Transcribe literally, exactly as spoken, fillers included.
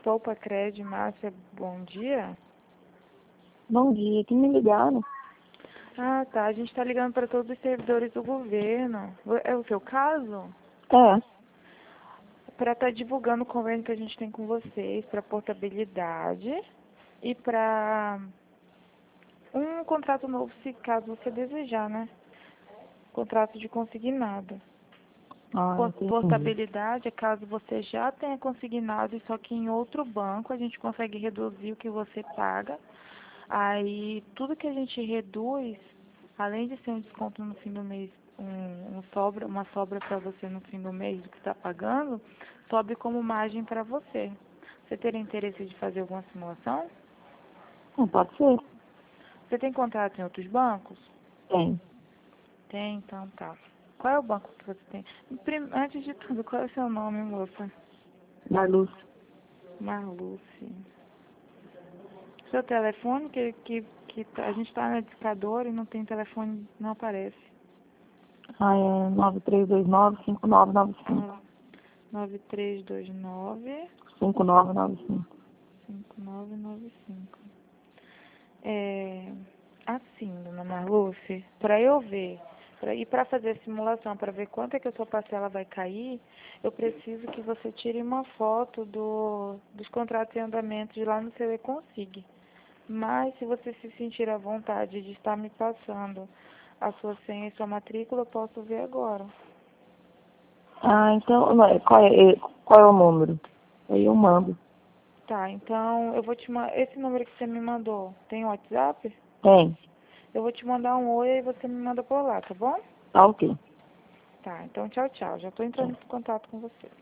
Poupa Cred, Márcia, bom dia. Bom dia, que me ligaram? Ah, tá. A gente está ligando para todos os servidores do governo. É o seu caso? É. Para estar divulgando o convênio que a gente tem com vocês, para portabilidade e para um contrato novo, se caso você desejar, né? Contrato de consignado. Ah, Por- entendi. Portabilidade é caso você já tenha consignado, só que em outro banco a gente consegue reduzir o que você paga. Aí tudo que a gente reduz, além de ser um desconto no fim do mês, um, um sobra, uma sobra para você no fim do mês do que está pagando, sobe como margem para você. Você teria interesse de fazer alguma simulação? Não, pode ser. Você tem contrato em outros bancos? Tem. Tem, então tá. Qual é o banco que você tem? Prim- Antes de tudo, qual é o seu nome, moça? Marluz. Marluce. Seu telefone, que, que, que tá- a gente está na discadora e não tem telefone, não aparece. Ah, é nove três dois nove, cinco nove nove cinco. nove três dois nove, cinco nove nove cinco. cinco nove nove cinco. É, assim, dona Marluce, para eu ver, pra, e para fazer a simulação, para ver quanto é que a sua parcela vai cair, eu preciso que você tire uma foto do, dos contratos em andamento de lá no seu E-Consig. Mas, se você se sentir à vontade de estar me passando a sua senha e sua matrícula, eu posso ver agora. Ah, então, não, é- qual é, é- qual é o número? Aí eu mando. Tá, então eu vou te mandar. Esse número que você me mandou, tem WhatsApp? Tem. Eu vou te mandar um oi e você me manda por lá, tá bom? Tá ok. Tá, então tchau, tchau. Já tô entrando em contato com você.